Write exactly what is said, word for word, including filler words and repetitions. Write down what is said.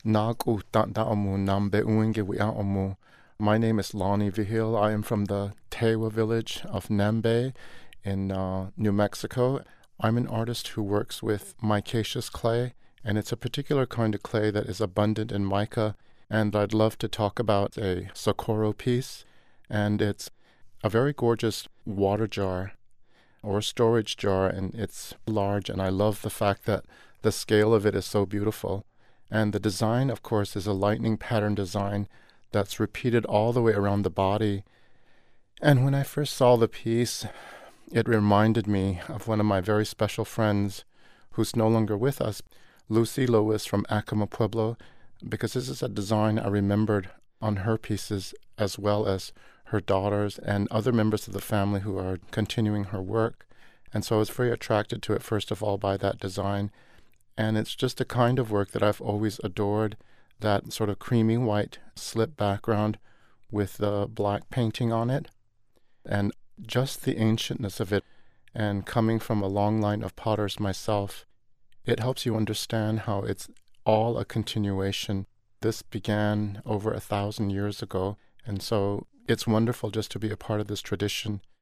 Nagu Ta'omu Nambe Uinge Wi'aomu. My name is Lonnie Vihil. I am from the Tewa village of Nambe in uh, New Mexico. I'm an artist who works with micaceous clay, and it's a particular kind of clay that is abundant in mica. And I'd love to talk about a Socorro piece, and it's a very gorgeous water jar or storage jar, and it's large, and I love the fact that the scale of it is so beautiful. And the design, of course, is a lightning pattern design that's repeated all the way around the body. And when I first saw the piece, it reminded me of one of my very special friends who's no longer with us, Lucy Lewis from Acoma Pueblo, because this is a design I remembered on her pieces as well as her daughters and other members of the family who are continuing her work. And so I was very attracted to it, first of all, by that design. And it's just a kind of work that I've always adored, that sort of creamy white slip background with the black painting on it. And just the ancientness of it, and coming from a long line of potters myself, it helps you understand how it's all a continuation. This began over a thousand years ago, and so it's wonderful just to be a part of this tradition